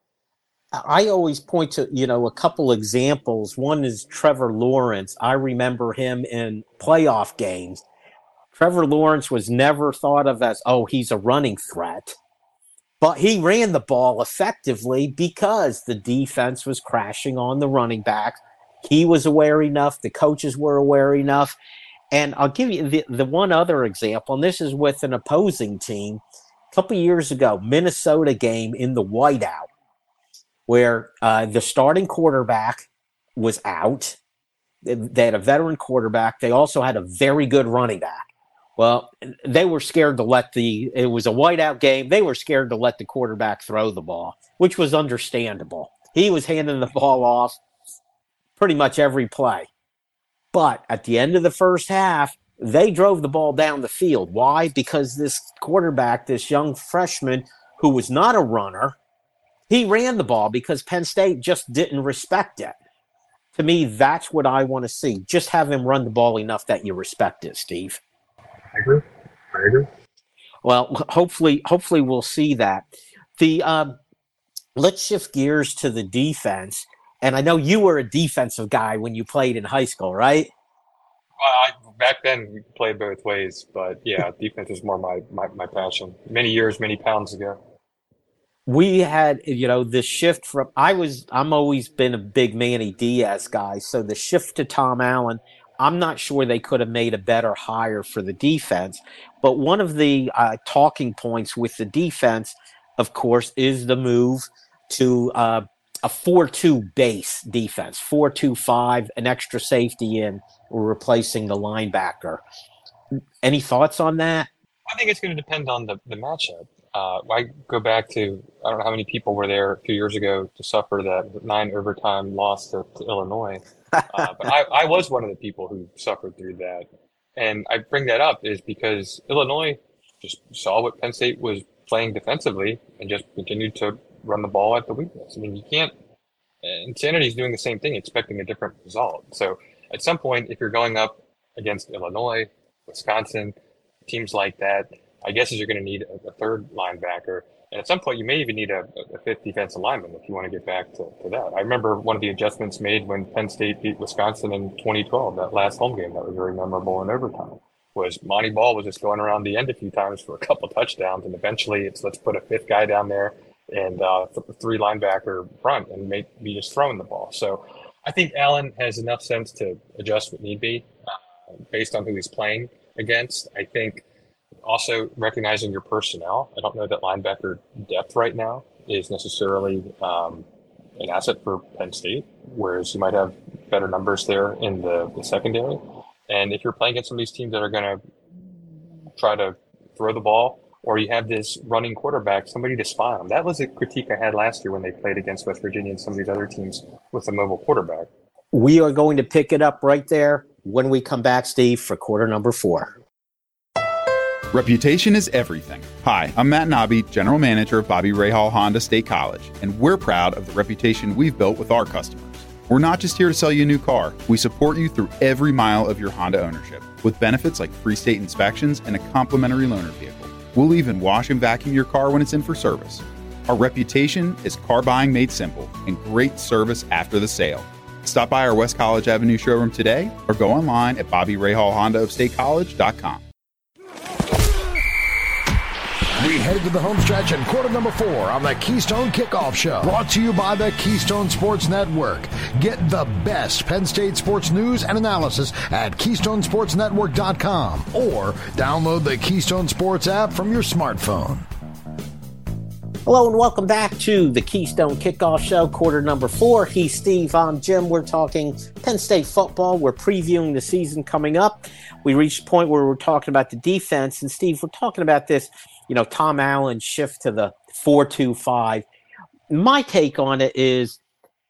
I always point to, you know, a couple examples. One is Trevor Lawrence. I remember him in playoff games. Trevor Lawrence was never thought of as, oh, he's a running threat. But he ran the ball effectively because the defense was crashing on the running back. He was aware enough. The coaches were aware enough. And I'll give you the, the one other example, and this is with an opposing team. A couple of years ago, Minnesota game in the whiteout, where uh, the starting quarterback was out. They had a veteran quarterback. They also had a very good running back. Well, they were scared to let the – it was a whiteout game. They were scared to let the quarterback throw the ball, which was understandable. He was handing the ball off pretty much every play. But at the end of the first half, they drove the ball down the field. Why? Because this quarterback, this young freshman who was not a runner, he ran the ball because Penn State just didn't respect it. To me, that's what I want to see. Just have him run the ball enough that you respect it, Steve. I agree. I agree. Well, hopefully, hopefully we'll see that. The um, let's shift gears to the defense. And I know you were a defensive guy when you played in high school, right? Well, I, back then we played both ways, but yeah, defense is more my, my, my passion. Many years, many pounds ago. We had, you know, the shift from I was I'm always been a big Manny Diaz guy, so the shift to Tom Allen. I'm not sure they could have made a better hire for the defense. But one of the uh, talking points with the defense, of course, is the move to uh, a four two base defense, four two five, an extra safety in, replacing the linebacker. Any thoughts on that? I think it's going to depend on the, the matchup. Uh, I go back to, I don't know how many people were there a few years ago to suffer that nine overtime loss to, to Illinois. Uh, but I, I was one of the people who suffered through that. And I bring that up is because Illinois just saw what Penn State was playing defensively and just continued to run the ball at the weakness. I mean, you can't, Insanity is doing the same thing, expecting a different result. So at some point, if you're going up against Illinois, Wisconsin, teams like that, I guess you're going to need a, a third linebacker. And at some point, you may even need a, a fifth defensive lineman if you want to get back to, to that. I remember one of the adjustments made when Penn State beat Wisconsin in twenty twelve, that last home game that was very memorable in overtime, was Monty Ball was just going around the end a few times for a couple touchdowns. And eventually it's let's put a fifth guy down there and uh, three linebacker front and make, be just throwing the ball. So I think Allen has enough sense to adjust what need be uh, based on who he's playing against. I think also recognizing your personnel. I don't know that linebacker depth right now is necessarily um, an asset for Penn State, whereas you might have better numbers there in the, the secondary. And if you're playing against some of these teams that are going to try to throw the ball, or you have this running quarterback, somebody to spy on. That was a critique I had last year when they played against West Virginia and some of these other teams with a mobile quarterback. We are going to pick it up right there. when we come back, Steve, for quarter number four. Reputation is everything. Hi, I'm Matt Nobby, General Manager of Bobby Rahal Honda State College, and we're proud of the reputation we've built with our customers. We're not just here to sell you a new car. We support you through every mile of your Honda ownership with benefits like free state inspections and a complimentary loaner vehicle. We'll even wash and vacuum your car when it's in for service. Our reputation is car buying made simple and great service after the sale. Stop by our West College Avenue showroom today or go online at bobby rahal honda of state college dot com. We head to the home stretch in quarter number four on the Keystone Kickoff Show. Brought to you by the Keystone Sports Network. Get the best Penn State sports news and analysis at keystone sports network dot com or download the Keystone Sports app from your smartphone. Hello and welcome back to the Keystone Kickoff Show, quarter number four. He's Steve, I'm Jim. We're talking Penn State football. We're previewing the season coming up. We reached a point where we're talking about the defense. And Steve, we're talking about this, you know, Tom Allen shift to the four two five. My take on it is,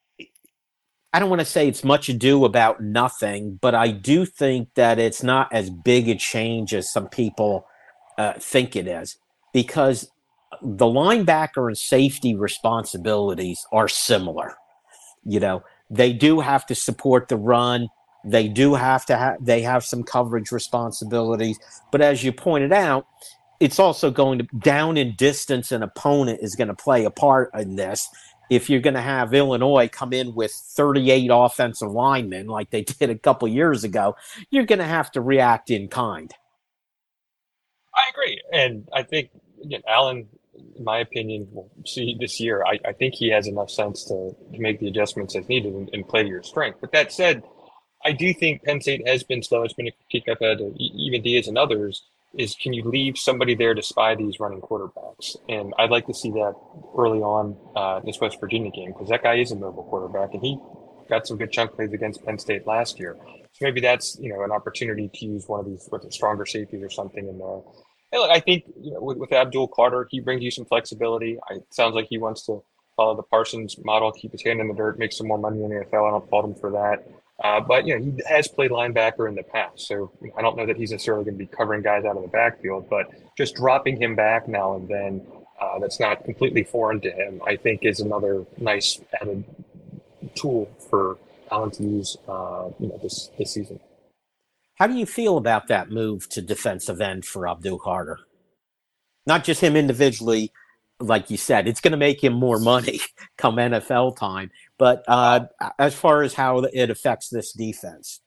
I don't want to say it's much ado about nothing, but I do think that it's not as big a change as some people uh, think it is, because the linebacker and safety responsibilities are similar. You know, they do have to support the run. They do have to have, they have some coverage responsibilities. But as you pointed out, it's also going to down in distance. An opponent is going to play a part in this. If you're going to have Illinois come in with thirty-eight offensive linemen like they did a couple years ago, you're going to have to react in kind. I agree. And I think, again, Allen, in my opinion, we'll see this year. I, I think he has enough sense to, to make the adjustments as needed and, and play to your strength. But that said, I do think Penn State has been slow. It's been a critique I've had, even Diaz and others, is can you leave somebody there to spy these running quarterbacks? And I'd like to see that early on uh, this West Virginia game, because that guy is a mobile quarterback, and he got some good chunk plays against Penn State last year. So maybe that's, you know, an opportunity to use one of these with the stronger safeties or something in there. And look, I think, you know, with, with Abdul Carter, he brings you some flexibility. I, it sounds like he wants to follow the Parsons model, keep his hand in the dirt, make some more money in the N F L. I don't fault him for that. Uh, but, you know, he has played linebacker in the past. So you know, I don't know that he's necessarily going to be covering guys out of the backfield, but just dropping him back now and then, uh, that's not completely foreign to him, I think is another nice added tool for Allen to use, uh, you know, this, this season. How do you feel about that move to defensive end for Abdul Carter? Not just him individually, like you said, it's going to make him more money come N F L time. But uh, as far as how it affects this defense,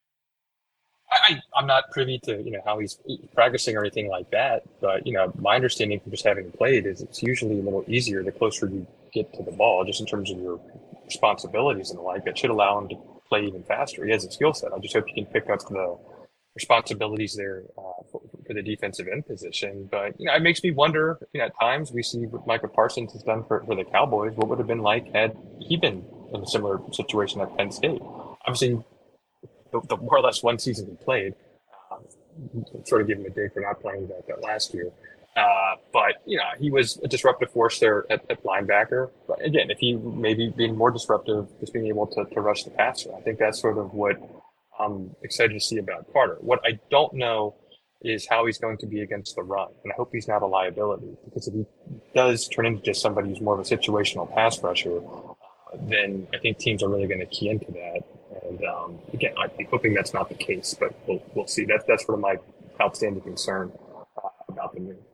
I, I'm not privy to you know how he's practicing or anything like that. But you know, my understanding from just having played is it's usually a little easier the closer you get to the ball, just in terms of your responsibilities and the like. That should allow him to play even faster. He has a skill set. I just hope he can pick up the responsibilities there uh, for, for the defensive end position. But, you know, it makes me wonder, you know, at times we see what Micah Parsons has done for, for the Cowboys. What would have been like had he been in a similar situation at Penn State? Obviously, the, the more or less one season he played, uh, sort of give him a dig for not playing that, that last year. Uh, but, you know, he was a disruptive force there at, at linebacker. But again, if he maybe being more disruptive, just being able to, to rush the passer, I think that's sort of what I'm excited to see about Carter. What I don't know is how he's going to be against the run. And I hope he's not a liability, because if he does turn into just somebody who's more of a situational pass rusher, uh, then I think teams are really going to key into that. And um, again, I'm hoping that's not the case, but we'll, we'll see. That, that's sort of my outstanding concern uh, about the move.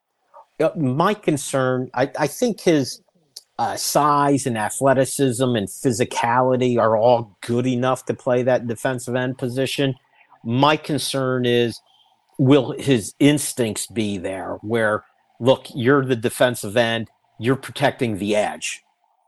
My concern, I, I think his uh, size and athleticism and physicality are all good enough to play that defensive end position. My concern is, will his instincts be there where, look, you're the defensive end, you're protecting the edge.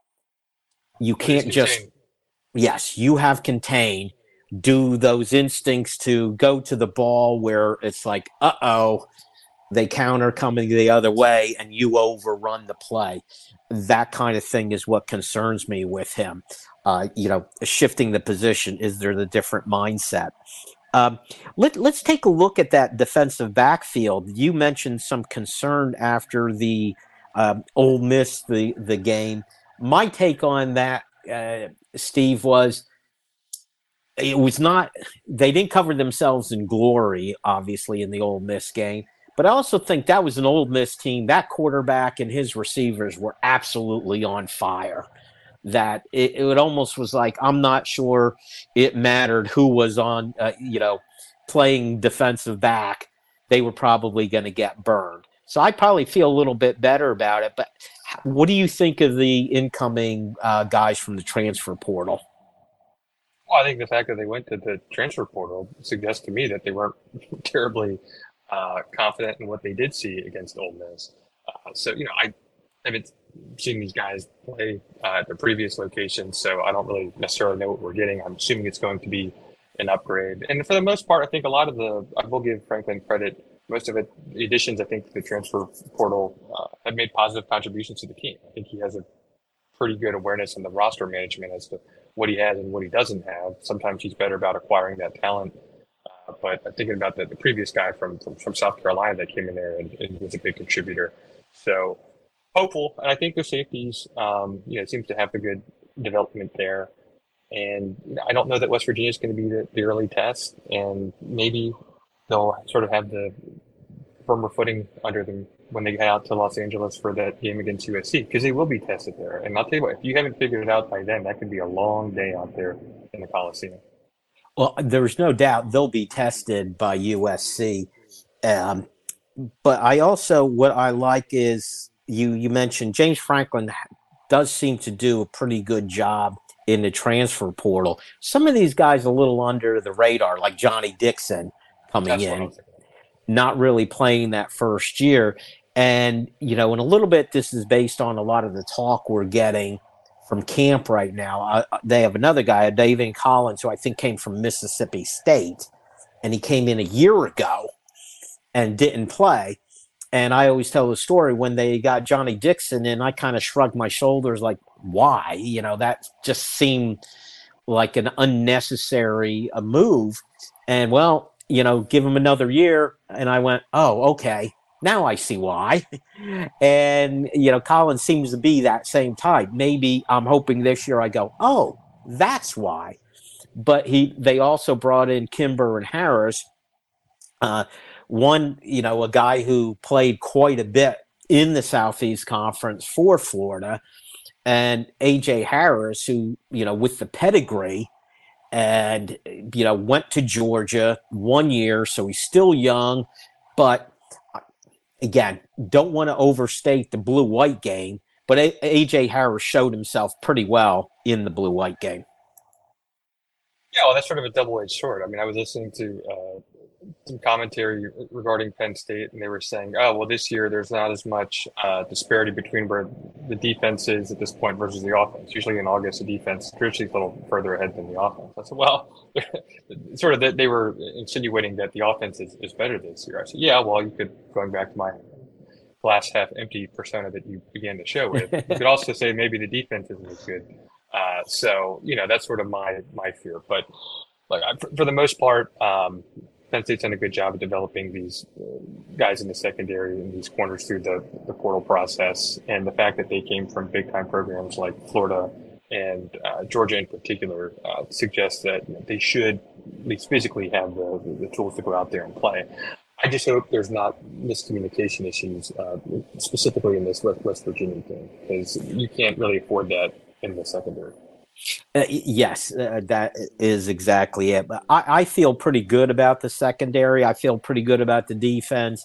You can't just, yes, you have contained. Do those instincts to go to the ball where it's like, uh-oh, they counter coming the other way and you overrun the play. That kind of thing is what concerns me with him. Uh, you know, shifting the position, is there the different mindset? Um, let, let's take a look at that defensive backfield. You mentioned some concern after the um, Ole Miss, the, the game. My take on that, uh, Steve, was it was not, they didn't cover themselves in glory, obviously, in the Ole Miss game. But I also think that was an Ole Miss team. That quarterback and his receivers were absolutely on fire. That it, it almost was like, I'm not sure it mattered who was on, uh, you know, playing defensive back. They were probably going to get burned. So I probably feel a little bit better about it. But what do you think of the incoming uh, guys from the transfer portal? Well, I think the fact that they went to the transfer portal suggests to me that they weren't terribly uh, confident in what they did see against Ole Miss. Uh, so, you know, I haven't seen these guys play uh, at their previous locations, so I don't really necessarily know what we're getting. I'm assuming it's going to be an upgrade. And for the most part, I think a lot of the, I will give Franklin credit, most of it, the additions, I think, to the transfer portal uh, have made positive contributions to the team. I think he has a pretty good awareness in the roster management as to what he has and what he doesn't have. Sometimes he's better about acquiring that talent. Uh, but I'm thinking about the, the previous guy from, from, from South Carolina that came in there and, and was a big contributor. So hopeful. And I think the safeties, um, you know, seems to have a good development there. And I don't know that West Virginia is going to be the, the early test. And maybe they'll sort of have the firmer footing under them when they head out to Los Angeles for that game against U S C, because they will be tested there. And I'll tell you what, if you haven't figured it out by then, that could be a long day out there in the Coliseum. Well, there's no doubt they'll be tested by U S C. Um, but I also, what I like is you, you mentioned James Franklin does seem to do a pretty good job in the transfer portal. Some of these guys a little under the radar, like Johnny Dixon coming That's in, not really playing that first year. And, you know, in a little bit, this is based on a lot of the talk we're getting from camp right now. Uh, they have another guy, David Collins, who I think came from Mississippi State, and he came in a year ago and didn't play. And I always tell the story when they got Johnny Dixon in, I kind of shrugged my shoulders like, why? You know, that just seemed like an unnecessary a move. And, well, you know, give him another year. And I went, oh, okay. Now I see why. And, you know, Collins seems to be that same type. Maybe I'm hoping this year I go, oh, that's why. But he, they also brought in Kimber and Harris. Uh, one, you know, a guy who played quite a bit in the Southeast Conference for Florida, and A J Harris, who, you know, with the pedigree and, you know, went to Georgia one year. So he's still young, but again, don't want to overstate the blue-white game, but A J Harris showed himself pretty well in the blue-white game. Yeah, well, that's sort of a double-edged sword. I mean, I was listening to uh, some commentary regarding Penn State, and they were saying, oh, well, this year there's not as much uh, disparity between where the defense is at this point versus the offense. Usually in August, the defense is traditionally a little further ahead than the offense. I said, well, sort of that they were insinuating that the offense is, is better this year. I said, yeah, well, you could, going back to my glass half empty persona that you began the show with, you could also say maybe the defense isn't as good. Uh, so, you know, that's sort of my, my fear. But like, I, for, for the most part, um, Penn State's done a good job of developing these uh, guys in the secondary and these corners through the, the portal process. And the fact that they came from big-time programs like Florida and uh, Georgia in particular uh, suggests that, you know, they should at least physically have the, the, the tools to go out there and play. I just hope there's not miscommunication issues, uh, specifically in this West, West Virginia game, because you can't really afford that in the secondary. Uh, yes, uh, that is exactly it. But I, I feel pretty good about the secondary. I feel pretty good about the defense.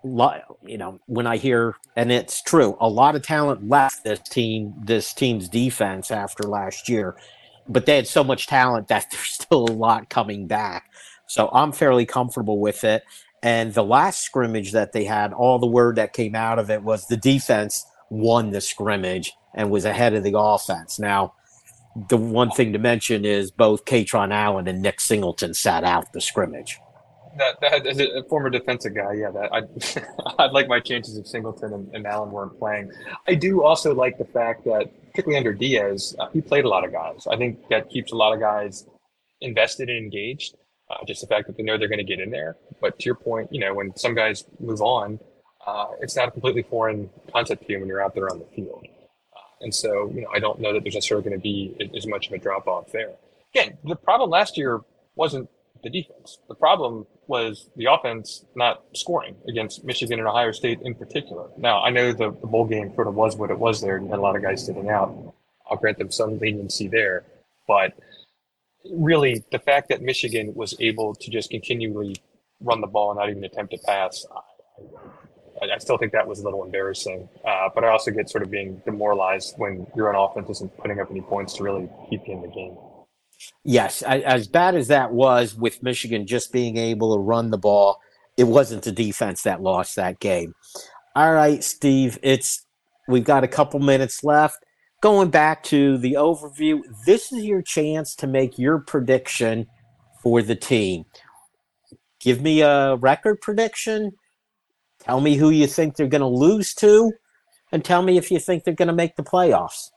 You know, when I hear, and it's true, a lot of talent left this team, this team's defense after last year, but they had so much talent that there's still a lot coming back. So I'm fairly comfortable with it. And the last scrimmage that they had, all the word that came out of it was the defense won the scrimmage and was ahead of the offense. Now, the one thing to mention is both Katron Allen and Nick Singleton sat out the scrimmage. That, that as a former defensive guy, yeah, that I'd, I'd like my chances if Singleton and, and Allen weren't playing. I do also like the fact that, particularly under Diaz, uh, he played a lot of guys. I think that keeps a lot of guys invested and engaged. Uh, just the fact that they know they're going to get in there. But to your point, you know, when some guys move on, uh, it's not a completely foreign concept to you when you're out there on the field. Uh, and so, you know, I don't know that there's necessarily going to be as much of a drop off there. again, the problem last year wasn't the defense. The problem was the offense not scoring against Michigan and Ohio State in particular. Now, I know the, the bowl game sort of was what it was there. You had a lot of guys sitting out. I'll grant them some leniency there. But really, the fact that Michigan was able to just continually run the ball and not even attempt to pass, I, I still think that was a little embarrassing. Uh, but I also get sort of being demoralized when your own offense isn't putting up any points to really keep you in the game. Yes, as bad as that was with Michigan just being able to run the ball, it wasn't the defense that lost that game. All right, Steve, it's we've got a couple minutes left. Going back to the overview, this is your chance to make your prediction for the team. Give me a record prediction. Tell me who you think they're going to lose to, and tell me if you think they're going to make the playoffs.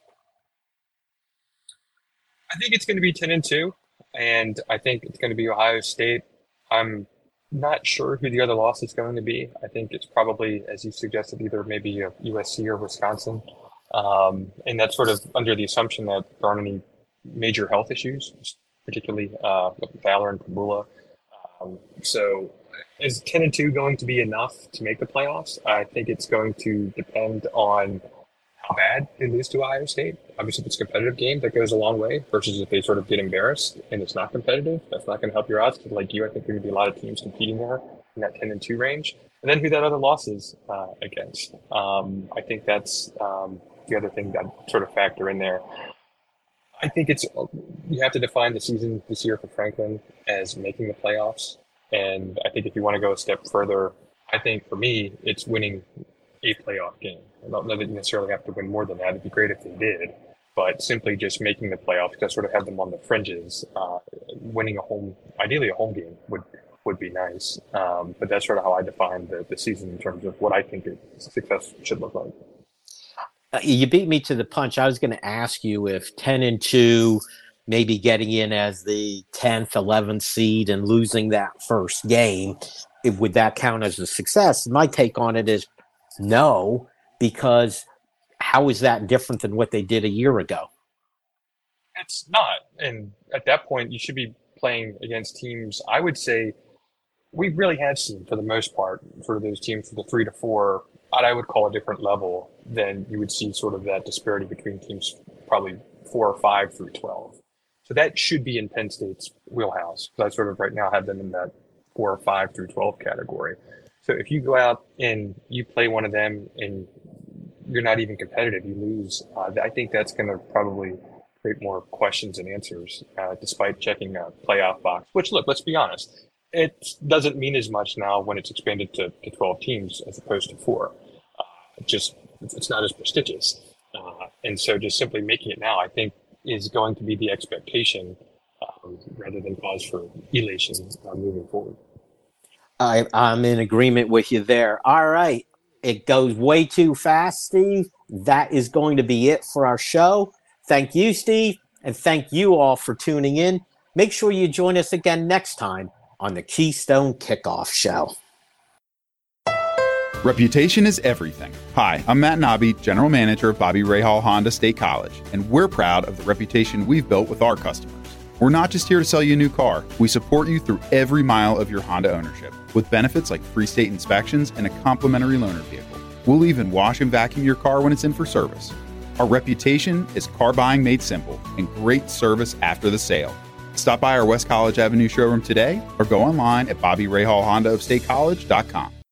I think it's going to be ten and two, and I think it's going to be Ohio State. I'm not sure who the other loss is going to be. I think it's probably, as you suggested, either maybe a U S C or Wisconsin. Um, and that's sort of under the assumption that there aren't any major health issues, particularly uh, with Valor and Pabula. Um, so is ten and two going to be enough to make the playoffs? I think it's going to depend on how bad they lose to Ohio State. Obviously, if it's a competitive game, that goes a long way, versus if they sort of get embarrassed and it's not competitive, that's not going to help your odds. Because like you, I think there could be a lot of teams competing there in that ten and two range. And then who that other loss is uh, against. Um, I think that's um, the other thing that sort of factor in there. I think it's you have to define the season this year for Franklin as making the playoffs. And I think if you want to go a step further, I think for me, it's winning a playoff game. I don't know that you necessarily have to win more than that. It'd be great if they did, but simply just making the playoffs to sort of have them on the fringes. Uh, winning a home, ideally a home game would would be nice. Um, but that's sort of how I define the, the season in terms of what I think success should look like. Uh, you beat me to the punch. I was going to ask you if ten and two, maybe getting in as the tenth, eleventh seed and losing that first game, if, would that count as a success? My take on it is no, because how is that different than what they did a year ago? It's not. And at that point, you should be playing against teams, I would say, we really have seen, for the most part, sort of those teams for the three to four, what I would call a different level than you would see sort of that disparity between teams probably four or five through twelve. So that should be in Penn State's wheelhouse. So I sort of right now have them in that four or five through twelve category. So if you go out and you play one of them and you're not even competitive, you lose, uh, I think that's going to probably create more questions and answers, uh, despite checking a playoff box, which, look, let's be honest, it doesn't mean as much now when it's expanded to, to twelve teams as opposed to four. Uh, just, it's not as prestigious. Uh, and so just simply making it now, I think, is going to be the expectation um, rather than cause for elation uh, moving forward. I, I'm in agreement with you there. All right. It goes way too fast, Steve. That is going to be it for our show. Thank you, Steve, and thank you all for tuning in. Make sure you join us again next time on the Keystone Kickoff Show. Reputation is everything. Hi, I'm Matt Nobby, General Manager of Bobby Rahal Honda State College, and we're proud of the reputation we've built with our customers. We're not just here to sell you a new car. We support you through every mile of your Honda ownership with benefits like free state inspections and a complimentary loaner vehicle. We'll even wash and vacuum your car when it's in for service. Our reputation is car buying made simple and great service after the sale. Stop by our West College Avenue showroom today or go online at bobby rahal honda of state college dot com.